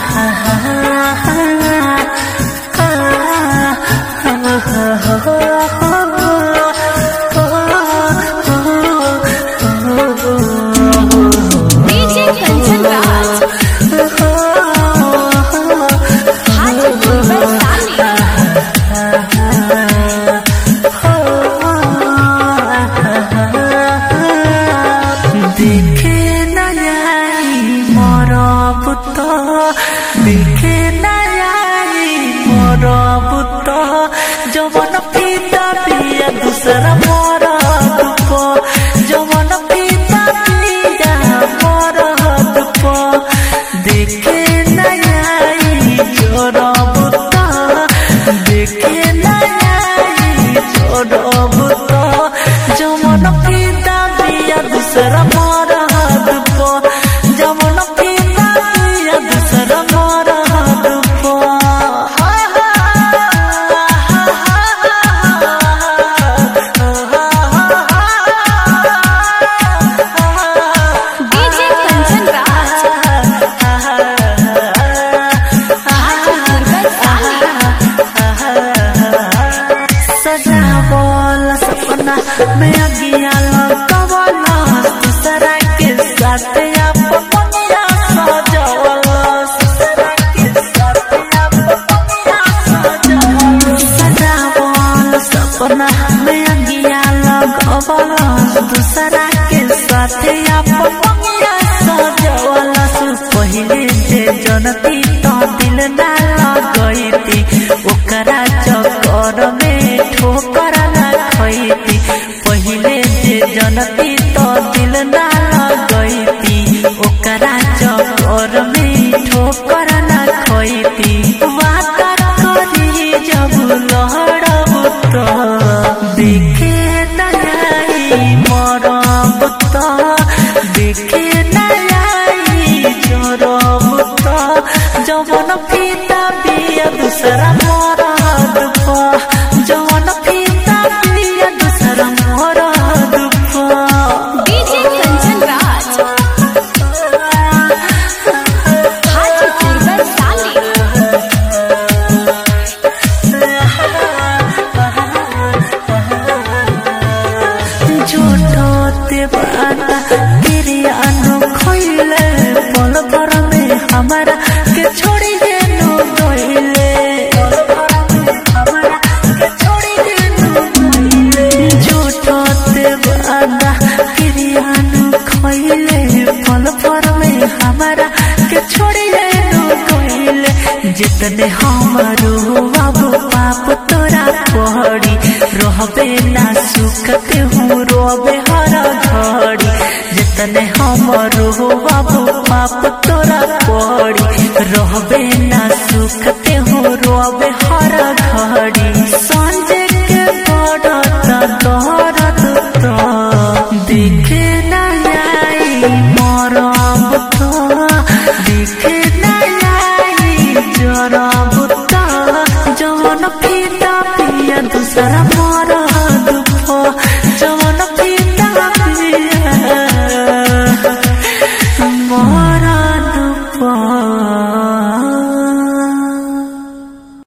देखे नयाई मोरा बुता जवन पीता पिया दूसरा मोरा दुपो जवन पीता पिया मोरा दुपो देखे नयाई जोरा बुता देखे नयाई जोरा बुता जवन पीता पिया दूसरा मोरा दुपो जवन पीता पिया दूसरा मोरा दुपो मैं अगिया लगवला दूसरा के साथ अपनिया सजवला दूसरा के साथ अपनिया सजवला सजावल सपना मैं अगिया लगवला दूसरा के साथ अपनिया सजवला पहिले जे जनती तो दिल ना लगईती ओकरा चक्कर में ठोकर ना खईती पहिले जे जनती तो दिल ना लगईती ओकरा चक्कर में ठोकर ना खईती वादा करी जब लहरब तो देखे नयाई मरब तो देखे नयाई जरब तो जवन पीता पिया दूसरा मरद पो जवन पीता पिया दूसरा मरद पो डीजे कंचन राज हाजीपुर वैशाली झूठो ते बाता तेरी अनु खोइले पल भर में हमारा के छोड़ी देनु गइले हमारा के छोड़ी देनु गइले झूठो ते बाता तेरी अनु खोइले पल भर में हमारा के छोड़ी देनु गइले जितने हमारो बाबू पाप तोरा पड़ी रहबे ना सुखते हूँ रोबे हर घड़ी जितने हमरो बाबू पाप तोरा पड़ी रहबे ना सुखते हूँ रोबे हर घड़ी संजय के पड़त दौरत तो देखे नयाई मरब तो देखे नयाई जरब तो जवन पीता पिया दूसरा मर